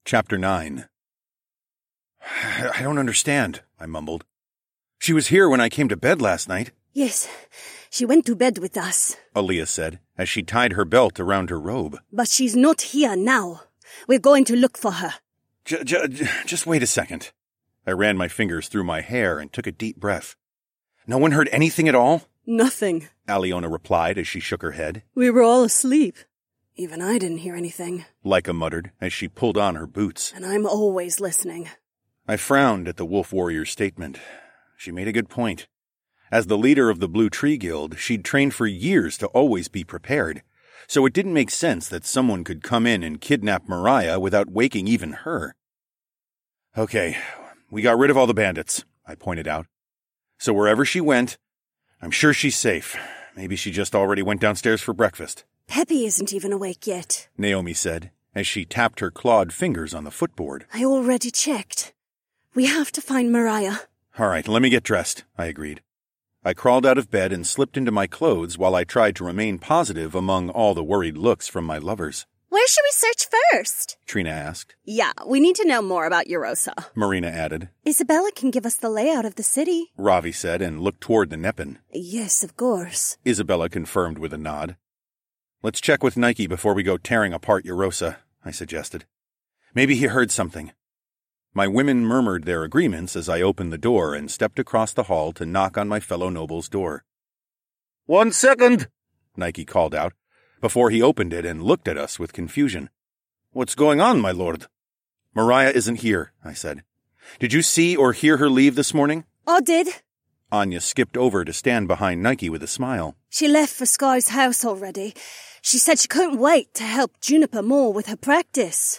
Chapter 9. I don't understand, I mumbled. She was here when I came to bed last night. Yes, she went to bed with us, Aaliyah said, as she tied her belt around her robe. But she's not here now. We're going to look for her. Just wait a second. I ran my fingers through my hair and took a deep breath. No one heard anything at all? Nothing, Aliona replied as she shook her head. We were all asleep. Even I didn't hear anything, Leica muttered as she pulled on her boots. And I'm always listening. I frowned at the wolf warrior's statement. She made a good point. As the leader of the Blue Tree Guild, she'd trained for years to always be prepared, so it didn't make sense that someone could come in and kidnap Mariah without waking even her. Okay, we got rid of all the bandits, I pointed out. So wherever she went, I'm sure she's safe. Maybe she just already went downstairs for breakfast. Peppy isn't even awake yet, Naomi said, as she tapped her clawed fingers on the footboard. I already checked. We have to find Mariah. All right, let me get dressed, I agreed. I crawled out of bed and slipped into my clothes while I tried to remain positive among all the worried looks from my lovers. Where should we search first? Trina asked. Yeah, we need to know more about Eurosa, Marina added. Isabella can give us the layout of the city, Ravi said and looked toward the Neppen. Yes, of course, Isabella confirmed with a nod. Let's check with Nike before we go tearing apart Eurosa, I suggested. Maybe he heard something. My women murmured their agreements as I opened the door and stepped across the hall to knock on my fellow noble's door. 1 second, Nike called out, before he opened it and looked at us with confusion. What's going on, my lord? Mariah isn't here, I said. Did you see or hear her leave this morning? I did. Anya skipped over to stand behind Nike with a smile. She left for Sky's house already. She said she couldn't wait to help Juniper more with her practice.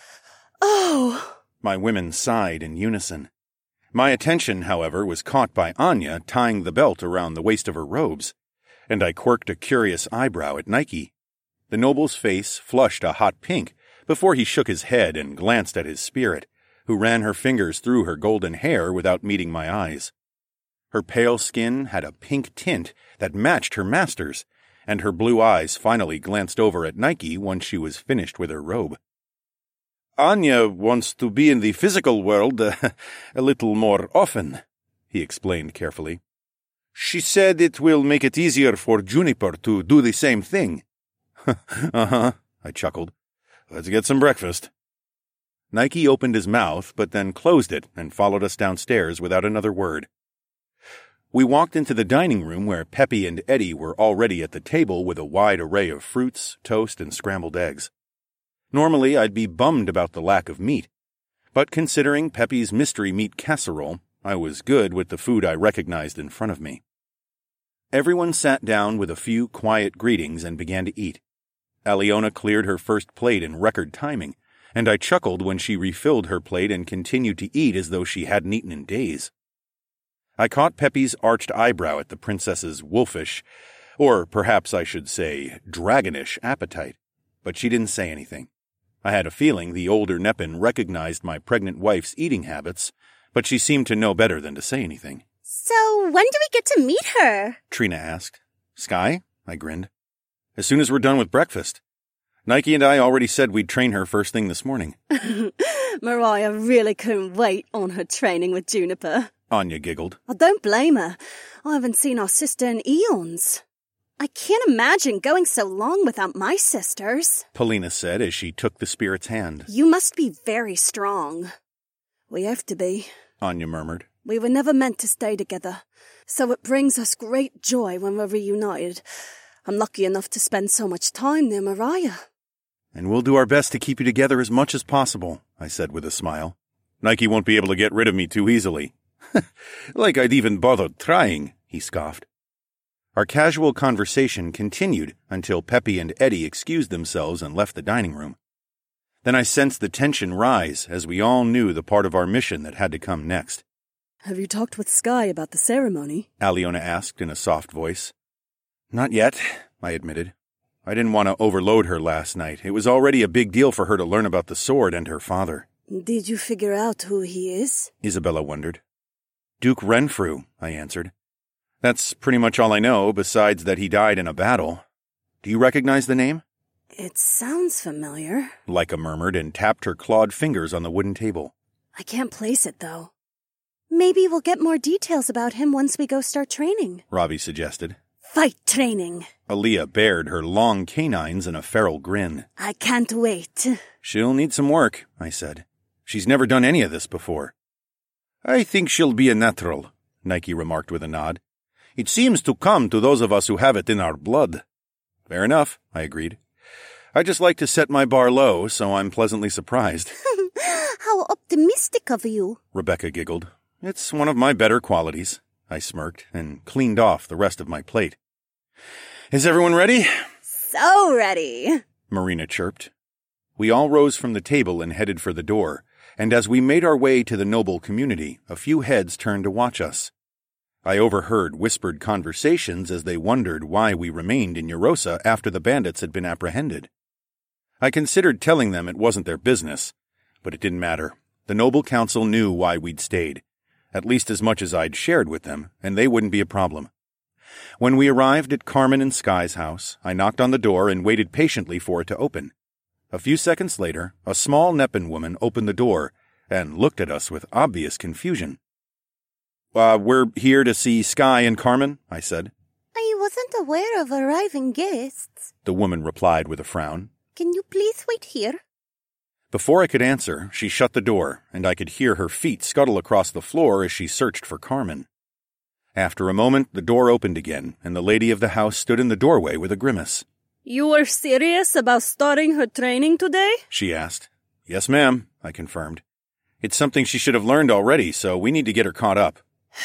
Oh! My women sighed in unison. My attention, however, was caught by Anya tying the belt around the waist of her robes, and I quirked a curious eyebrow at Nike. The noble's face flushed a hot pink before he shook his head and glanced at his spirit, who ran her fingers through her golden hair without meeting my eyes. Her pale skin had a pink tint that matched her master's, and her blue eyes finally glanced over at Nike once she was finished with her robe. Anya wants to be in the physical world a little more often, he explained carefully. She said it will make it easier for Juniper to do the same thing. Uh-huh, I chuckled. Let's get some breakfast. Nike opened his mouth, but then closed it and followed us downstairs without another word. We walked into the dining room where Peppy and Eddie were already at the table with a wide array of fruits, toast, and scrambled eggs. Normally, I'd be bummed about the lack of meat, but considering Peppy's mystery meat casserole, I was good with the food I recognized in front of me. Everyone sat down with a few quiet greetings and began to eat. Aliona cleared her first plate in record timing, and I chuckled when she refilled her plate and continued to eat as though she hadn't eaten in days. I caught Peppy's arched eyebrow at the princess's wolfish, or perhaps I should say dragonish appetite, but she didn't say anything. I had a feeling the older Neppen recognized my pregnant wife's eating habits, but she seemed to know better than to say anything. So when do we get to meet her? Trina asked. Sky? I grinned. As soon as we're done with breakfast. Nike and I already said we'd train her first thing this morning. Mariah really couldn't wait on her training with Juniper. Anya giggled. I don't blame her. I haven't seen our sister in eons. I can't imagine going so long without my sisters, Polina said as she took the spirit's hand. You must be very strong. We have to be, Anya murmured. We were never meant to stay together, so it brings us great joy when we're reunited. I'm lucky enough to spend so much time near Mariah. And we'll do our best to keep you together as much as possible, I said with a smile. Nike won't be able to get rid of me too easily. Like I'd even bothered trying, he scoffed. Our casual conversation continued until Peppy and Eddie excused themselves and left the dining room. Then I sensed the tension rise as we all knew the part of our mission that had to come next. Have you talked with Sky about the ceremony? Aliona asked in a soft voice. Not yet, I admitted. I didn't want to overload her last night. It was already a big deal for her to learn about the sword and her father. Did you figure out who he is? Isabella wondered. Duke Renfrew, I answered. That's pretty much all I know, besides that he died in a battle. Do you recognize the name? It sounds familiar. Leica murmured and tapped her clawed fingers on the wooden table. I can't place it, though. Maybe we'll get more details about him once we go start training, Ravi suggested. Fight training. Aaliyah bared her long canines in a feral grin. I can't wait. She'll need some work, I said. She's never done any of this before. I think she'll be a natural, Nike remarked with a nod. It seems to come to those of us who have it in our blood. Fair enough, I agreed. I just like to set my bar low, so I'm pleasantly surprised. How optimistic of you. Rebecca giggled. It's one of my better qualities, I smirked and cleaned off the rest of my plate. Is everyone ready? So ready. Marina chirped. We all rose from the table and headed for the door, and as we made our way to the noble community, a few heads turned to watch us. I overheard whispered conversations as they wondered why we remained in Eurosa after the bandits had been apprehended. I considered telling them it wasn't their business, but it didn't matter. The noble council knew why we'd stayed, at least as much as I'd shared with them, and they wouldn't be a problem. When we arrived at Carmen and Sky's house, I knocked on the door and waited patiently for it to open. A few seconds later, a small Neppen woman opened the door and looked at us with obvious confusion. We're here to see Sky and Carmen, I said. I wasn't aware of arriving guests. The woman replied with a frown. Can you please wait here? Before I could answer, she shut the door, and I could hear her feet scuttle across the floor as she searched for Carmen. After a moment, the door opened again, and the lady of the house stood in the doorway with a grimace. You were serious about starting her training today? She asked. Yes, ma'am, I confirmed. It's something she should have learned already, so we need to get her caught up.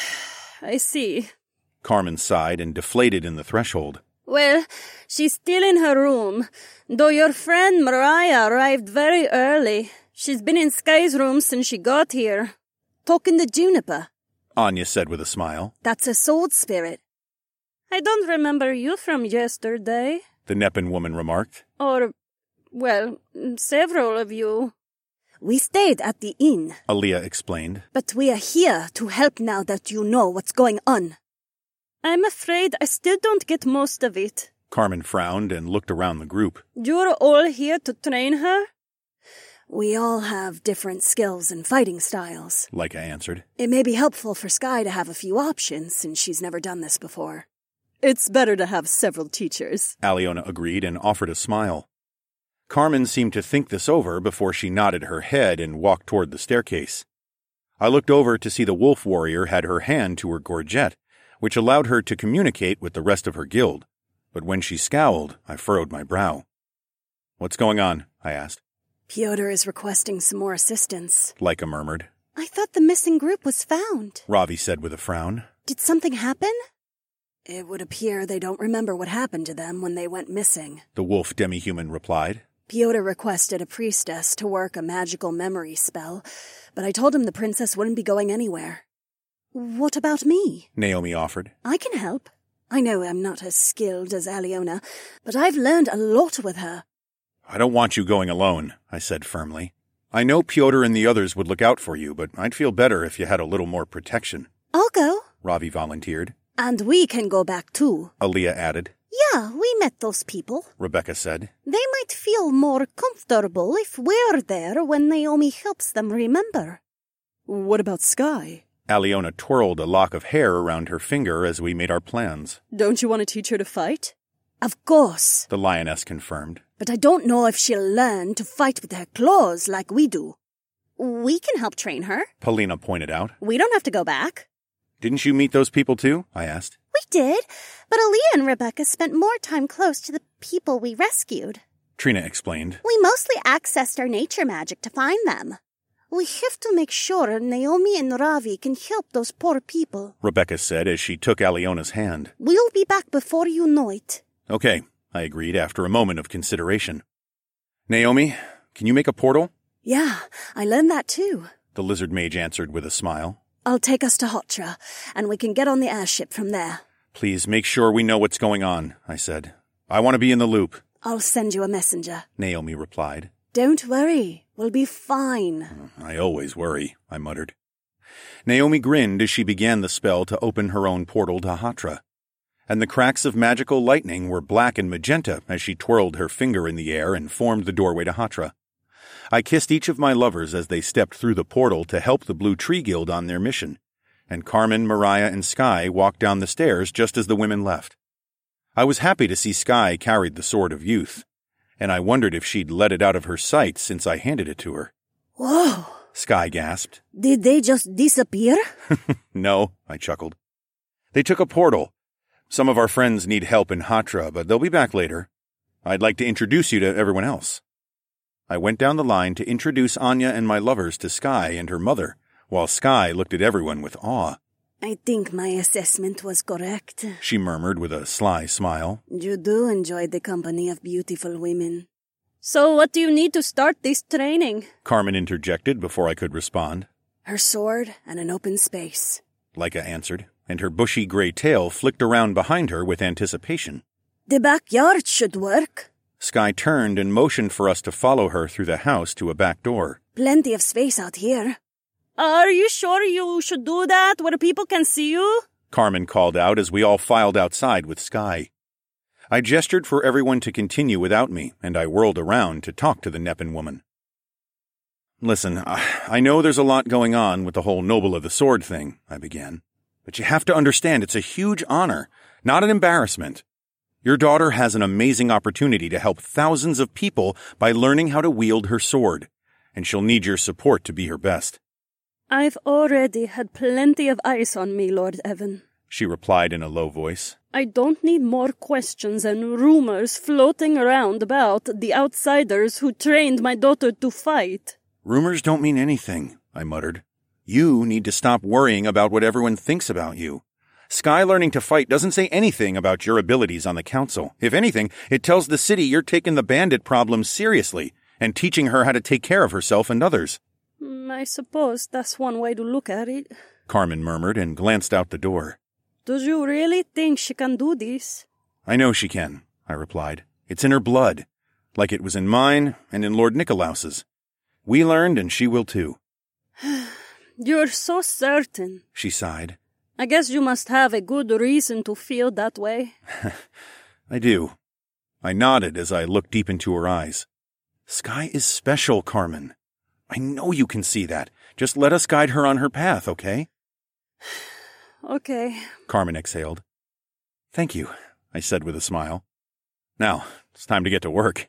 I see. Carmen sighed and deflated in the threshold. Well, she's still in her room, though your friend Mariah arrived very early. She's been in Sky's room since she got here. Talking to Juniper. Anya said with a smile. That's a sword spirit. I don't remember you from yesterday. The Neppen woman remarked. Or, well, several of you. We stayed at the inn. Aaliyah explained. But we are here to help now that you know what's going on. I'm afraid I still don't get most of it. Carmen frowned and looked around the group. You're all here to train her? We all have different skills and fighting styles, Leica answered. It may be helpful for Sky to have a few options since she's never done this before. It's better to have several teachers, Aliona agreed and offered a smile. Carmen seemed to think this over before she nodded her head and walked toward the staircase. I looked over to see the wolf warrior had her hand to her gorget, which allowed her to communicate with the rest of her guild. But when she scowled, I furrowed my brow. What's going on? I asked. Pyotr is requesting some more assistance, Leica murmured. I thought the missing group was found. Ravi said with a frown. Did something happen? It would appear they don't remember what happened to them when they went missing, The wolf demi-human replied. Pyotr requested a priestess to work a magical memory spell, but I told him the princess wouldn't be going anywhere. What about me? Naomi offered. I can help. I know I'm not as skilled as Aliona, but I've learned a lot with her. I don't want you going alone, I said firmly. I know Pyotr and the others would look out for you, but I'd feel better if you had a little more protection. I'll go. Ravi volunteered. And we can go back too, Aaliyah added. Yeah, we met those people. Rebecca said. They might feel more comfortable if we're there when Naomi helps them remember. What about Sky? Aliona twirled a lock of hair around her finger as we made our plans. Don't you want to teach her to fight? Of course, The lioness confirmed. but I don't know if she'll learn to fight with her claws like we do. We can help train her. Polina pointed out. We don't have to go back. Didn't you meet those people too? I asked. We did, but Aaliyah and Rebecca spent more time close to the people we rescued. Trina explained. We mostly accessed our nature magic to find them. We have to make sure Naomi and Ravi can help those poor people. Rebecca said as she took Aliona's hand. We'll be back before you know it. Okay, I agreed after a moment of consideration. Naomi, can you make a portal? Yeah, I learned that too. The lizard mage answered with a smile. I'll take us to Hotra, and we can get on the airship from there. Please make sure we know what's going on, I said. I want to be in the loop, I'll send you a messenger. Naomi replied. Don't worry, we'll be fine. I always worry, I muttered. Naomi grinned as she began the spell to open her own portal to Hatra. and the cracks of magical lightning were black and magenta as she twirled her finger in the air and formed the doorway to Hatra. I kissed each of my lovers as they stepped through the portal to help the Blue Tree Guild on their mission, and Carmen, Mariah, and Sky walked down the stairs just as the women left. I was happy to see Sky carried the Sword of Youth, and I wondered if she'd let it out of her sight since I handed it to her. Whoa! Sky gasped. Did they just disappear? No, I chuckled. They took a portal. Some of our friends need help in Hatra, but they'll be back later. I'd like to introduce you to everyone else. I went down the line to introduce Anya and my lovers to Sky and her mother, while Sky looked at everyone with awe. I think my assessment was correct, she murmured with a sly smile. You do enjoy the company of beautiful women. So what do you need to start this training? Carmen interjected before I could respond. Her sword and an open space, Leica answered, and her bushy gray tail flicked around behind her with anticipation. The backyard should work. Sky turned and motioned for us to follow her through the house to a back door. Plenty of space out here. Are you sure you should do that where people can see you? Carmen called out as we all filed outside with Sky. I gestured for everyone to continue without me, and I whirled around to talk to the Neppen woman. Listen, I know there's a lot going on with the whole Noble of the Sword thing, I began. But you have to understand it's a huge honor, not an embarrassment. Your daughter has an amazing opportunity to help thousands of people by learning how to wield her sword, and she'll need your support to be her best. I've already had plenty of ice on me, Lord Evan, she replied in a low voice. I don't need more questions and rumors floating around about the outsiders who trained my daughter to fight. Rumors don't mean anything, I muttered. You need to stop worrying about what everyone thinks about you. Sky learning to fight doesn't say anything about your abilities on the council. If anything, it tells the city you're taking the bandit problem seriously and teaching her how to take care of herself and others. I suppose that's one way to look at it, Carmen murmured and glanced out the door. Do you really think she can do this? I know she can, I replied. It's in her blood, like it was in mine and in Lord Nicolaus's. We learned, and she will too. You're so certain, she sighed. I guess you must have a good reason to feel that way. I do. I nodded as I looked deep into her eyes. Sky is special, Carmen. I know you can see that. Just let us guide her on her path, okay? Okay, Carmen exhaled. Thank you, I said with a smile. Now, it's time to get to work.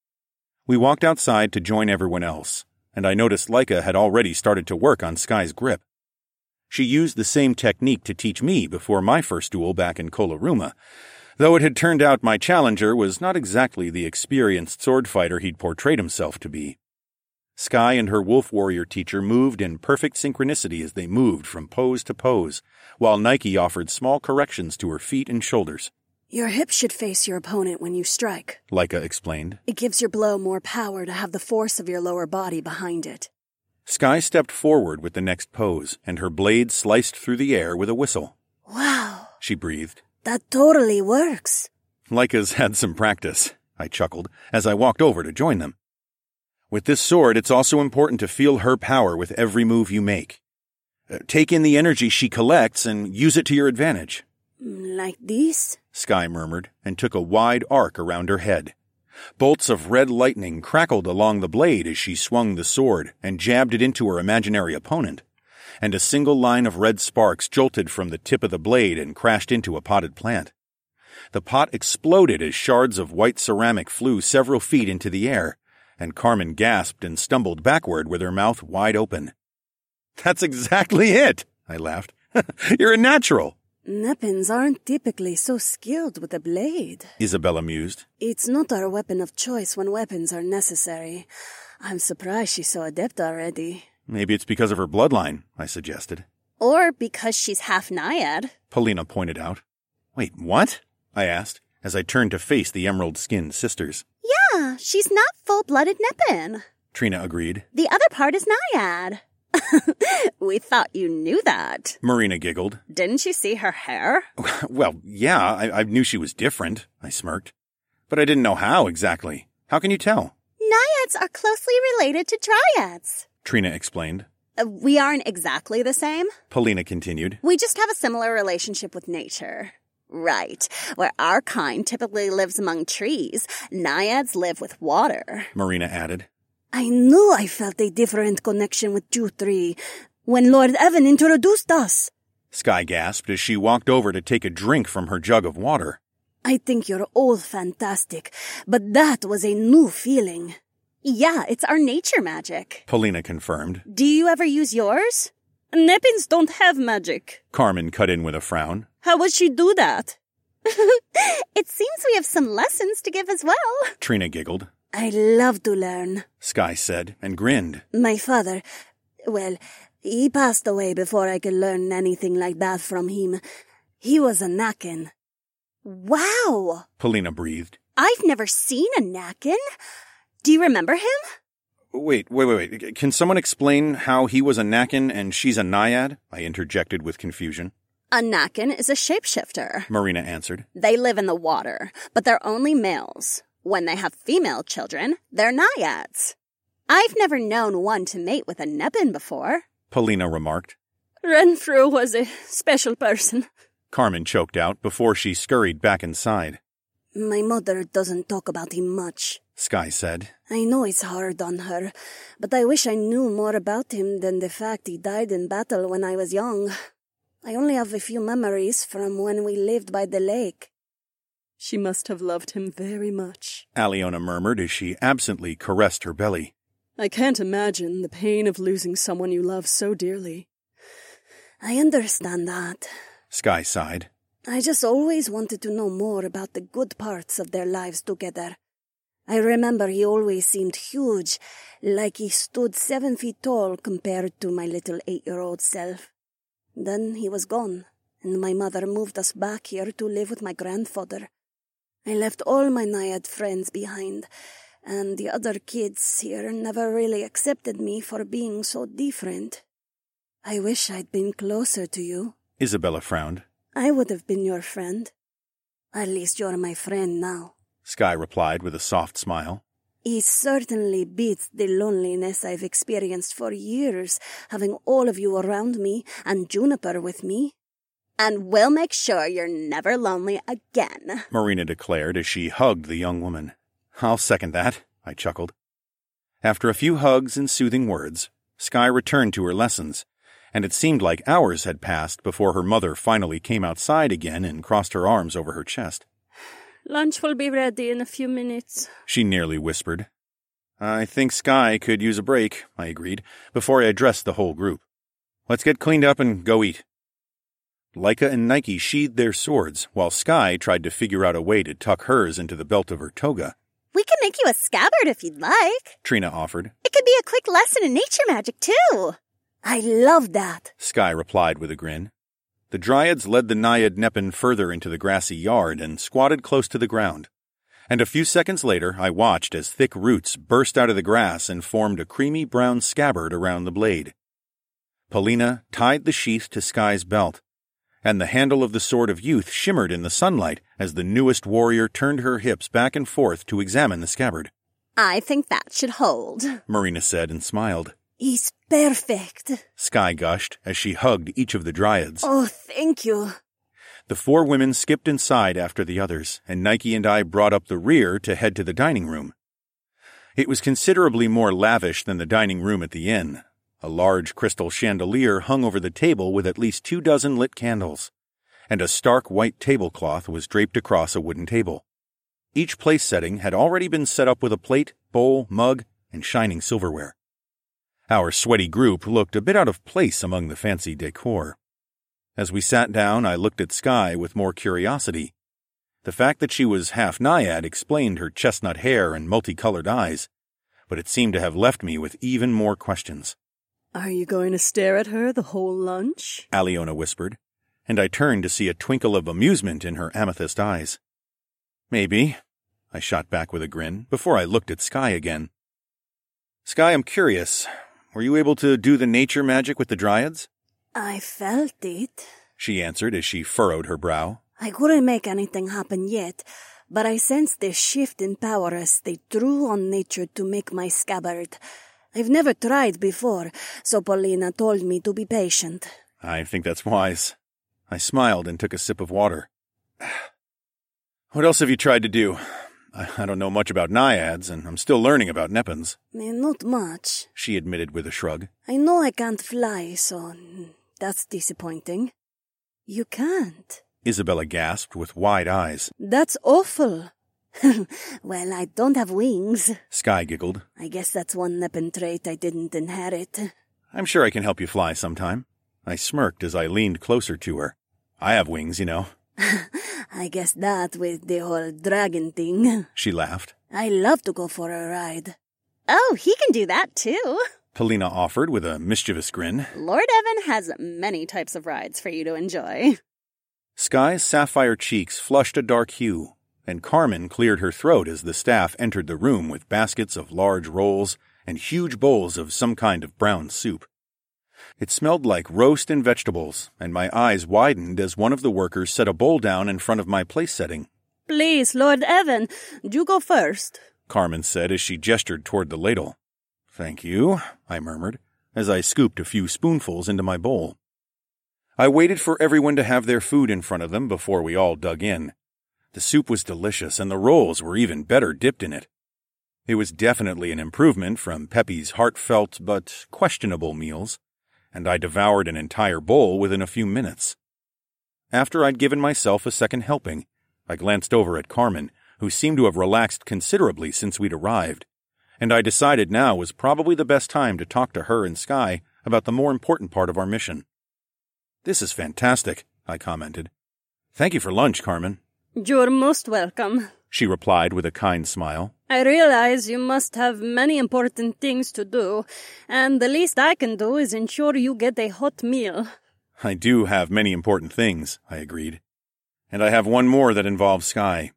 We walked outside to join everyone else, and I noticed Leica had already started to work on Sky's grip. She used the same technique to teach me before my first duel back in Kolaruma, though it had turned out my challenger was not exactly the experienced sword fighter he'd portrayed himself to be. Sky and her wolf warrior teacher moved in perfect synchronicity as they moved from pose to pose, while Nike offered small corrections to her feet and shoulders. Your hip should face your opponent when you strike, Leica explained. It gives your blow more power to have the force of your lower body behind it. Sky stepped forward with the next pose, and her blade sliced through the air with a whistle. Wow, She breathed. that totally works. Leica's had some practice, I chuckled, as I walked over to join them. With this sword, it's also important to feel her power with every move you make. Take in the energy she collects and use it to your advantage. Like this? Sky murmured, and took a wide arc around her head. Bolts of red lightning crackled along the blade as she swung the sword and jabbed it into her imaginary opponent, and a single line of red sparks jolted from the tip of the blade and crashed into a potted plant. The pot exploded as shards of white ceramic flew several feet into the air, and Carmen gasped and stumbled backward with her mouth wide open. That's exactly it, I laughed. You're a natural. Neppens aren't typically so skilled with a blade, Isabella mused. It's not our weapon of choice when weapons are necessary. I'm surprised she's so adept already. Maybe it's because of her bloodline, I suggested. Or because she's half Naiad. Polina pointed out. Wait, what? I asked, as I turned to face the emerald-skinned sisters. Yeah, she's not full-blooded Neppen. Trina agreed. The other part is Naiad. We thought you knew that. Marina giggled. Didn't you see her hair? Well, yeah, I knew she was different, I smirked. But I didn't know how exactly. How can you tell? Naiads are closely related to Dryads. Trina explained. We aren't exactly the same. Polina continued. We just have a similar relationship with nature. Right. Where our kind typically lives among trees, naiads live with water, Marina added. I knew I felt a different connection with you three when Lord Evan introduced us. Sky gasped as she walked over to take a drink from her jug of water. I think you're all fantastic, but that was a new feeling. Yeah, it's our nature magic. Polina confirmed. Do you ever use yours? Neppins don't have magic. Carmen cut in with a frown. How would she do that? It seems we have some lessons to give as well. Trina giggled. I love to learn. Sky said, and grinned. My father, well, he passed away before I could learn anything like that from him. He was a Nakin. Wow! Polina breathed. I've never seen a Nakin. Do you remember him? Wait. Can someone explain how he was a Nakin and she's a Naiad? I interjected with confusion. A Nakin is a shapeshifter. Marina answered. They live in the water, but they're only males. When they have female children, they're naiads. I've never known one to mate with a Neppin before. Polina remarked. Renfrew was a special person. Carmen choked out before she scurried back inside. My mother doesn't talk about him much, Sky said. I know it's hard on her, but I wish I knew more about him than the fact he died in battle when I was young. I only have a few memories from when we lived by the lake. She must have loved him very much, Aliona murmured as she absently caressed her belly. I can't imagine the pain of losing someone you love so dearly. I understand that. Sky sighed. I just always wanted to know more about the good parts of their lives together. I remember he always seemed huge, like he stood 7 feet tall compared to my little 8-year-old self. Then he was gone, and my mother moved us back here to live with my grandfather. I left all my Naiad friends behind, and the other kids here never really accepted me for being so different. I wish I'd been closer to you. Isabella frowned. I would have been your friend. At least you're my friend now. Sky replied with a soft smile. It certainly beats the loneliness I've experienced for years, having all of you around me and Juniper with me. And we'll make sure you're never lonely again, Marina declared as she hugged the young woman. I'll second that, I chuckled. After a few hugs and soothing words, Sky returned to her lessons, and it seemed like hours had passed before her mother finally came outside again and crossed her arms over her chest. Lunch will be ready in a few minutes, she nearly whispered. I think Sky could use a break, I agreed, before I addressed the whole group. Let's get cleaned up and go eat. Laika and Nike sheathed their swords, while Sky tried to figure out a way to tuck hers into the belt of her toga. We can make you a scabbard if you'd like, Trina offered. It could be a quick lesson in nature magic, too. I love that, Sky replied with a grin. The Dryads led the Naiad Neppin further into the grassy yard and squatted close to the ground. And a few seconds later, I watched as thick roots burst out of the grass and formed a creamy brown scabbard around the blade. Polina tied the sheath to Sky's belt, and the handle of the Sword of Youth shimmered in the sunlight as the newest warrior turned her hips back and forth to examine the scabbard. I think that should hold, Marina said and smiled. He's perfect, Sky gushed as she hugged each of the Dryads. Oh, thank you. The 4 women skipped inside after the others, and Nike and I brought up the rear to head to the dining room. It was considerably more lavish than the dining room at the inn. A large crystal chandelier hung over the table with at least 24 lit candles, and a stark white tablecloth was draped across a wooden table. Each place setting had already been set up with a plate, bowl, mug, and shining silverware. Our sweaty group looked a bit out of place among the fancy decor. As we sat down, I looked at Sky with more curiosity. The fact that she was half Naiad explained her chestnut hair and multicolored eyes, but it seemed to have left me with even more questions. Are you going to stare at her the whole lunch? Aliona whispered, and I turned to see a twinkle of amusement in her amethyst eyes. Maybe, I shot back with a grin before I looked at Sky again. Sky, I'm curious. Were you able to do the nature magic with the Dryads? I felt it, she answered as she furrowed her brow. I couldn't make anything happen yet, but I sensed the shift in power as they drew on nature to make my scabbard. I've never tried before, so Polina told me to be patient. I think that's wise. I smiled and took a sip of water. What else have you tried to do? I don't know much about naiads, and I'm still learning about Nepins. Not much. She admitted with a shrug. I know I can't fly, so that's disappointing. You can't? Isabella gasped with wide eyes. That's awful. Well, I don't have wings. Sky giggled. I guess that's one Nepin trait I didn't inherit. I'm sure I can help you fly sometime. I smirked as I leaned closer to her. I have wings, you know. I guess that with the whole dragon thing. She laughed. I love to go for a ride. Oh, he can do that too. Polina offered with a mischievous grin. Lord Evan has many types of rides for you to enjoy. Sky's sapphire cheeks flushed a dark hue, and Carmen cleared her throat as the staff entered the room with baskets of large rolls and huge bowls of some kind of brown soup. It smelled like roast and vegetables, and my eyes widened as one of the workers set a bowl down in front of my place setting. Please, Lord Evan, you go first, Carmen said as she gestured toward the ladle. Thank you, I murmured, as I scooped a few spoonfuls into my bowl. I waited for everyone to have their food in front of them before we all dug in. The soup was delicious, and the rolls were even better dipped in it. It was definitely an improvement from Pepe's heartfelt but questionable meals, and I devoured an entire bowl within a few minutes. After I'd given myself a second helping, I glanced over at Carmen, who seemed to have relaxed considerably since we'd arrived, and I decided now was probably the best time to talk to her and Sky about the more important part of our mission. This is fantastic, I commented. Thank you for lunch, Carmen. You're most welcome, she replied with a kind smile. I realize you must have many important things to do, and the least I can do is ensure you get a hot meal. I do have many important things, I agreed. And I have one more that involves Sky.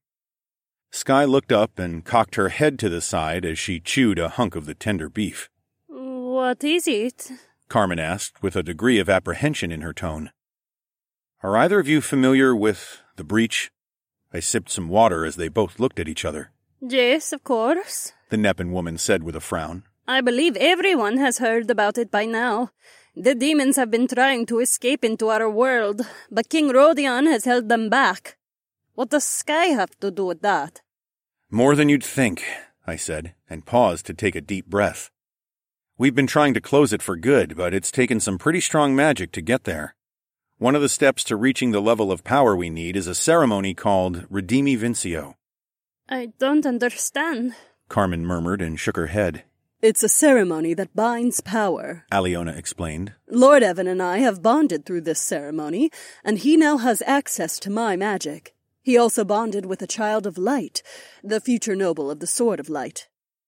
Sky looked up and cocked her head to the side as she chewed a hunk of the tender beef. What is it? Carmen asked with a degree of apprehension in her tone. Are either of you familiar with the Breach? I sipped some water as they both looked at each other. Yes, of course, the Nepin woman said with a frown. I believe everyone has heard about it by now. The demons have been trying to escape into our world, but King Rodion has held them back. What does Sky have to do with that? More than you'd think, I said, and paused to take a deep breath. We've been trying to close it for good, but it's taken some pretty strong magic to get there. One of the steps to reaching the level of power we need is a ceremony called Redimi Vincio. I don't understand, Carmen murmured and shook her head. It's a ceremony that binds power, Aliona explained. Lord Evan and I have bonded through this ceremony, and he now has access to my magic. He also bonded with a child of light, the future noble of the Sword of Light.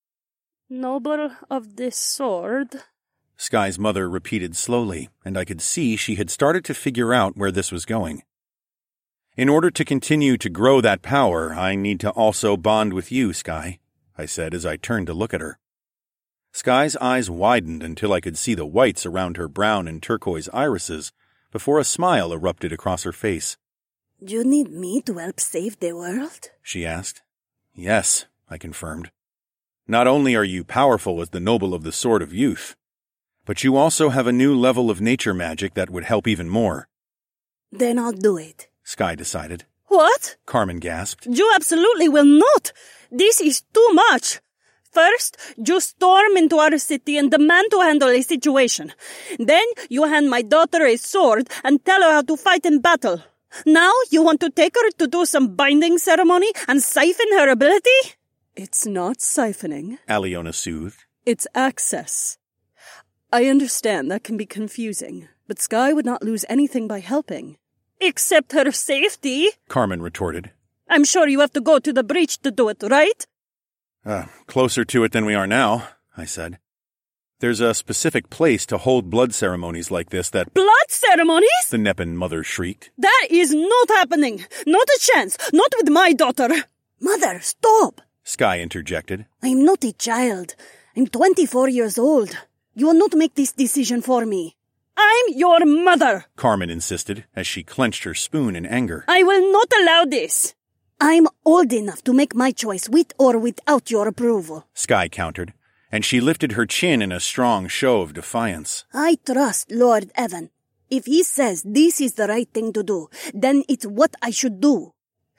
Noble of the Sword? Sky's mother repeated slowly, and I could see she had started to figure out where this was going. In order to continue to grow that power, I need to also bond with you, Sky, I said as I turned to look at her. Sky's eyes widened until I could see the whites around her brown and turquoise irises before a smile erupted across her face. You need me to help save the world? She asked. Yes, I confirmed. Not only are you powerful as the noble of the Sword of Youth, but you also have a new level of nature magic that would help even more. Then I'll do it, Sky decided. What? Carmen gasped. You absolutely will not! This is too much! First, you storm into our city and demand to handle a situation. Then, you hand my daughter a sword and tell her how to fight in battle. Now, you want to take her to do some binding ceremony and siphon her ability? It's not siphoning, Aliona soothed. It's access. I understand that can be confusing, but Sky would not lose anything by helping. Except her safety, Carmen retorted. I'm sure you have to go to the breach to do it, right? Closer to it than we are now, I said. There's a specific place to hold blood ceremonies like this that— Blood ceremonies? The Nepin mother shrieked. That is not happening! Not a chance! Not with my daughter! Mother, stop! Sky interjected. I'm not a child. I'm 24 years old. You will not make this decision for me. I'm your mother, Carmen insisted as she clenched her spoon in anger. I will not allow this. I'm old enough to make my choice with or without your approval, Sky countered, and she lifted her chin in a strong show of defiance. I trust Lord Evan. If he says this is the right thing to do, then it's what I should do.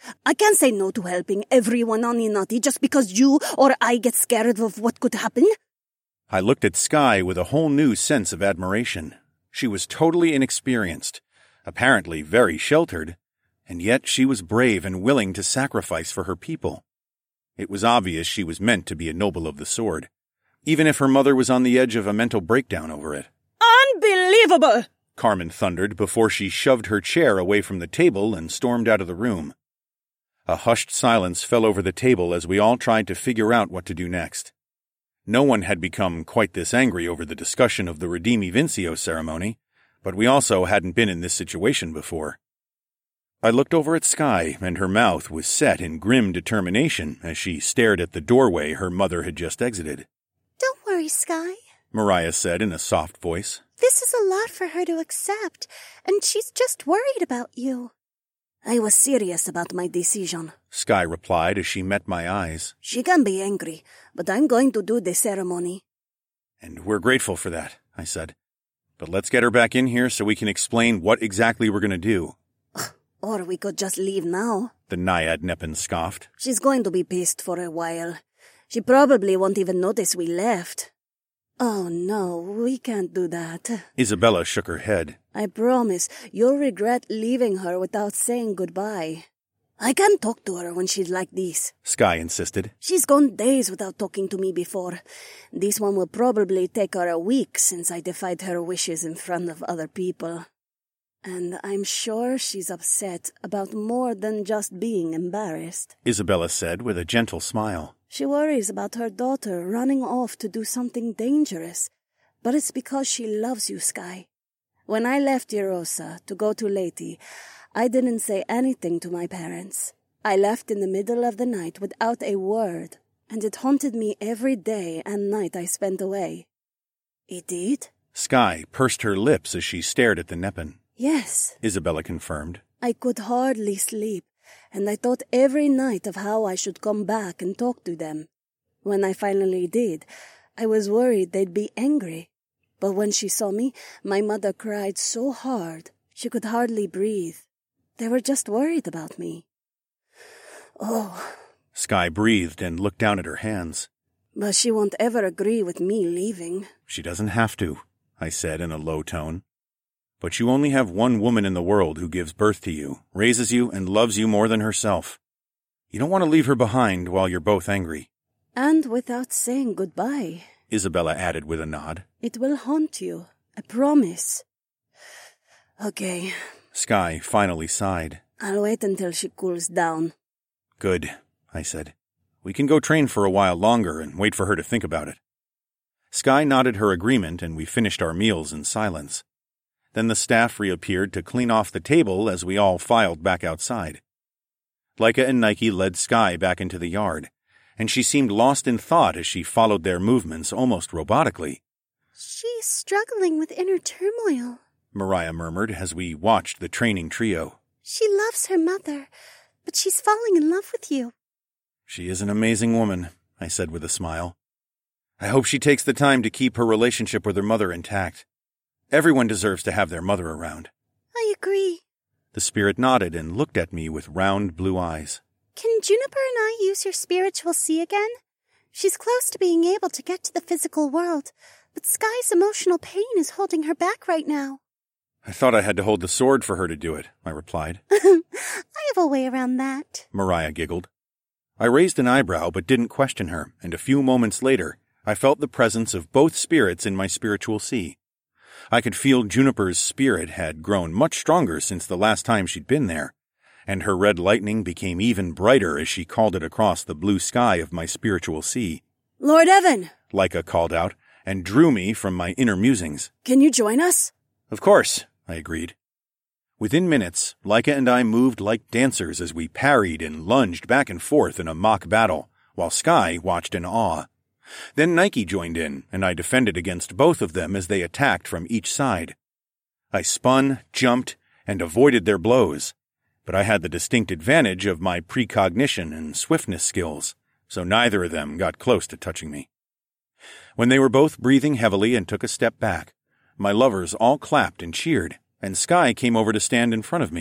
I can't say no to helping everyone on Inati just because you or I get scared of what could happen. I looked at Sky with a whole new sense of admiration. She was totally inexperienced, apparently very sheltered, and yet she was brave and willing to sacrifice for her people. It was obvious she was meant to be a noble of the sword, even if her mother was on the edge of a mental breakdown over it. Unbelievable! Carmen thundered before she shoved her chair away from the table and stormed out of the room. A hushed silence fell over the table as we all tried to figure out what to do next. No one had become quite this angry over the discussion of the Redimi Vincio ceremony, but we also hadn't been in this situation before. I looked over at Sky, and her mouth was set in grim determination as she stared at the doorway her mother had just exited. Don't worry, Sky, Mariah said in a soft voice. This is a lot for her to accept, and she's just worried about you. I was serious about my decision, Sky replied as she met my eyes. She can be angry, but I'm going to do the ceremony. And we're grateful for that, I said. But let's get her back in here so we can explain what exactly we're going to do. Or we could just leave now, the Naiad Nepin scoffed. She's going to be pissed for a while. She probably won't even notice we left. Oh no, we can't do that. Isabella shook her head. I promise you'll regret leaving her without saying goodbye. I can't talk to her when she's like this, Sky insisted. She's gone days without talking to me before. This one will probably take her a week since I defied her wishes in front of other people. And I'm sure she's upset about more than just being embarrassed, Isabella said with a gentle smile. She worries about her daughter running off to do something dangerous, but it's because she loves you, Sky. When I left Erosa to go to Leyte, I didn't say anything to my parents. I left in the middle of the night without a word, and it haunted me every day and night I spent away. It did? Sky pursed her lips as she stared at the Nepin. Yes, Isabella confirmed. I could hardly sleep, and I thought every night of how I should come back and talk to them. When I finally did, I was worried they'd be angry. But when she saw me, my mother cried so hard she could hardly breathe. They were just worried about me. Oh. Sky breathed and looked down at her hands. But she won't ever agree with me leaving. She doesn't have to, I said in a low tone. But you only have one woman in the world who gives birth to you, raises you, and loves you more than herself. You don't want to leave her behind while you're both angry. And without saying goodbye, Isabella added with a nod. It will haunt you, I promise. Okay. Sky finally sighed. I'll wait until she cools down. Good, I said. We can go train for a while longer and wait for her to think about it. Sky nodded her agreement and we finished our meals in silence. Then the staff reappeared to clean off the table as we all filed back outside. Leica and Nike led Sky back into the yard, and she seemed lost in thought as she followed their movements almost robotically. She's struggling with inner turmoil, Mariah murmured as we watched the training trio. She loves her mother, but she's falling in love with you. She is an amazing woman, I said with a smile. I hope she takes the time to keep her relationship with her mother intact. Everyone deserves to have their mother around. I agree. The spirit nodded and looked at me with round blue eyes. Can Juniper and I use your spiritual sea again? She's close to being able to get to the physical world, but Sky's emotional pain is holding her back right now. I thought I had to hold the sword for her to do it, I replied. I have a way around that. Mariah giggled. I raised an eyebrow but didn't question her, and a few moments later, I felt the presence of both spirits in my spiritual sea. I could feel Juniper's spirit had grown much stronger since the last time she'd been there, and her red lightning became even brighter as she called it across the blue sky of my spiritual sea. Lord Evan! Leica called out, and drew me from my inner musings. Can you join us? Of course, I agreed. Within minutes, Leica and I moved like dancers as we parried and lunged back and forth in a mock battle, while Sky watched in awe. Then Nike joined in, and I defended against both of them as they attacked from each side. I spun, jumped, and avoided their blows, but I had the distinct advantage of my precognition and swiftness skills, so neither of them got close to touching me. When they were both breathing heavily and took a step back, my lovers all clapped and cheered, and Sky came over to stand in front of me.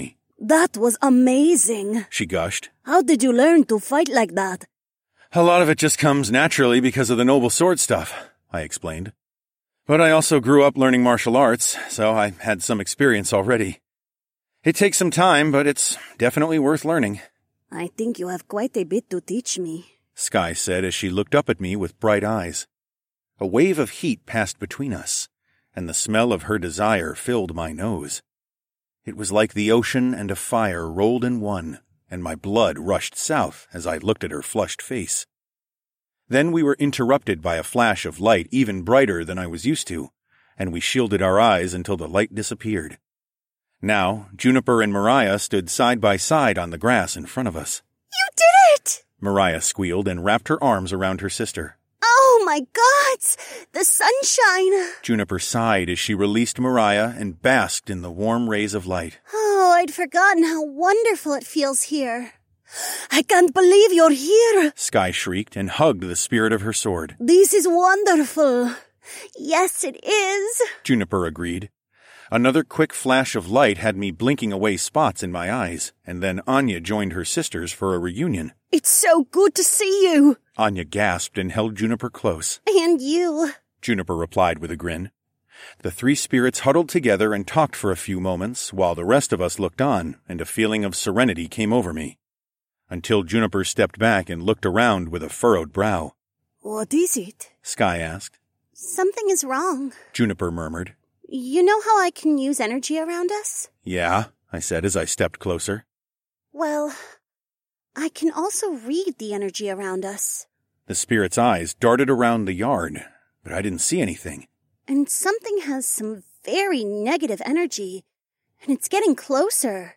That was amazing. she gushed. How did you learn to fight like that? A lot of it just comes naturally because of the noble sword stuff, I explained. But I also grew up learning martial arts, so I had some experience already. It takes some time, but it's definitely worth learning. I think you have quite a bit to teach me, Sky said as she looked up at me with bright eyes. A wave of heat passed between us, and the smell of her desire filled my nose. It was like the ocean and a fire rolled in one, and my blood rushed south as I looked at her flushed face. Then we were interrupted by a flash of light even brighter than I was used to, and we shielded our eyes until the light disappeared. Now, Juniper and Mariah stood side by side on the grass in front of us. You did it! Mariah squealed and wrapped her arms around her sister. Oh my gods! The sunshine! Juniper sighed as she released Mariah and basked in the warm rays of light. Oh, I'd forgotten how wonderful it feels here. I can't believe you're here. Sky shrieked and hugged the spirit of her sword. This is wonderful. Yes, it is. Juniper agreed. Another quick flash of light had me blinking away spots in my eyes, and then Anya joined her sisters for a reunion. It's so good to see you. Anya gasped and held Juniper close. And you. Juniper replied with a grin. The three spirits huddled together and talked for a few moments while the rest of us looked on, and a feeling of serenity came over me. Until Juniper stepped back and looked around with a furrowed brow. What is it? Sky asked. Something is wrong. Juniper murmured. You know how I can use energy around us? Yeah, I said as I stepped closer. Well, I can also read the energy around us. The spirit's eyes darted around the yard, but I didn't see anything. And something has some very negative energy, and it's getting closer.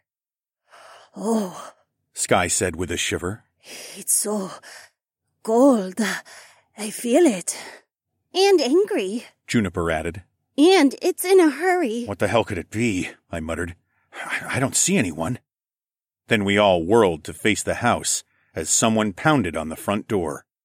Oh, Sky said with a shiver. it's so cold. I feel it. And angry. Juniper added. And it's in a hurry. What the hell could it be? I muttered. I don't see anyone. Then we all whirled to face the house as someone pounded on the front door.